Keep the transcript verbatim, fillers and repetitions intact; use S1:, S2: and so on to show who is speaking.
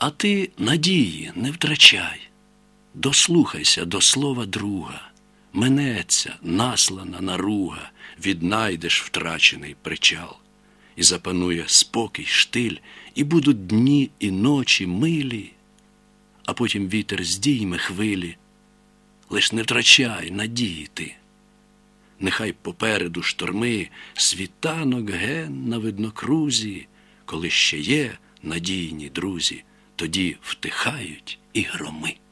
S1: А ти надії не втрачай, дослухайся до слова друга, минеться наслана наруга, віднайдеш втрачений причал. І запанує спокій, штиль, і будуть дні і ночі милі, а потім вітер здійме хвилі. Лиш не втрачай надії ти. Нехай попереду шторми, світанок ген на виднокрузі, коли ще є надійні друзі, тоді втихають і громи.